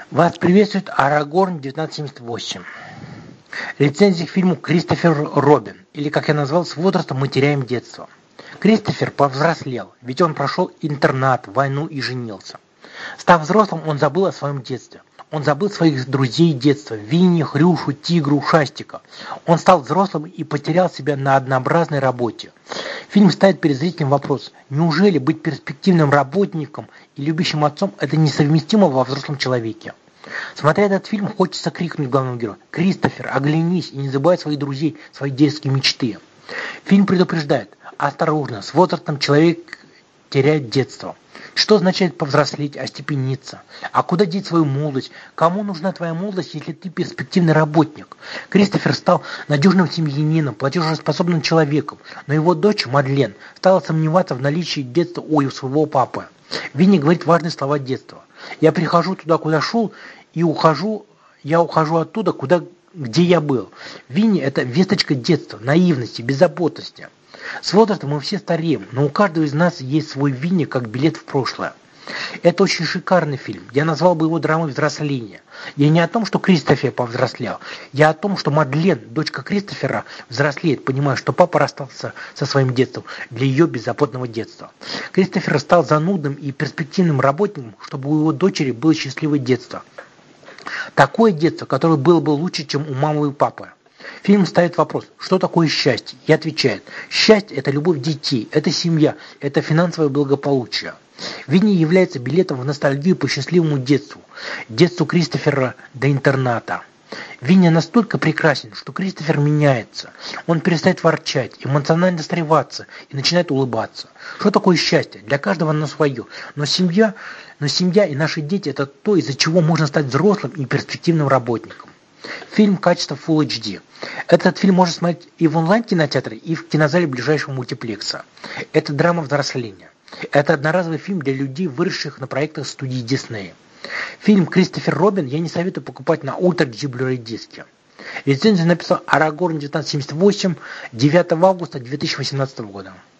Вас приветствует Арагорн 1978. Рецензия к фильму «Кристофер Робин», или, как я назвал, «С возрастом мы теряем детство». Кристофер повзрослел, ведь он прошел интернат, войну и женился. Став взрослым, он забыл о своем детстве. Он забыл своих друзей детства – Винни, Хрюшу, Тигру, Шастика. Он стал взрослым и потерял себя на однообразной работе. Фильм ставит перед зрителем вопрос: неужели быть перспективным работником и любящим отцом – это несовместимо во взрослом человеке? Смотря этот фильм, хочется крикнуть главному герою: «Кристофер, оглянись и не забывай своих друзей, свои детские мечты». Фильм предупреждает: осторожно, с возрастом человек теряет детство. Что означает повзрослеть, остепениться? А куда деть свою молодость? Кому нужна твоя молодость, если ты перспективный работник? Кристофер стал надежным семьянином, платежеспособным человеком, но его дочь Мадлен стала сомневаться в наличии детства у своего папы. Винни говорит важные слова детства: «Я прихожу туда, куда шел, и я ухожу оттуда, где я был». Винни – это весточка детства, наивности, беззаботности. С возрастом мы все стареем, но у каждого из нас есть свой Винни как билет в прошлое. Это очень шикарный фильм. Я назвал бы его драмой взросления. Я не о том, что Кристофер повзрослел. Я о том, что Мадлен, дочка Кристофера, взрослеет, понимая, что папа расстался со своим детством для ее беззаботного детства. Кристофер стал занудным и перспективным работником, чтобы у его дочери было счастливое детство. Такое детство, которое было бы лучше, чем у мамы и папы. Фильм ставит вопрос: что такое счастье? И отвечает: счастье – это любовь детей, это семья, это финансовое благополучие. Винни является билетом в ностальгию по счастливому детству Кристофера до интерната. Винни настолько прекрасен, что Кристофер меняется. Он перестает ворчать, эмоционально срываться и начинает улыбаться. Что такое счастье? Для каждого оно свое. Но семья и наши дети – это то, из-за чего можно стать взрослым и перспективным работником. Фильм качества Full HD. Этот фильм можно смотреть и в онлайн-кинотеатре, и в кинозале ближайшего мультиплекса. Это драма взросления. Это одноразовый фильм для людей, выросших на проектах студии Disney. Фильм «Кристофер Робин» я не советую покупать на Ultra HD Blu-ray диске. Рецензию написал Арагорн 1978 9 августа 2018 года.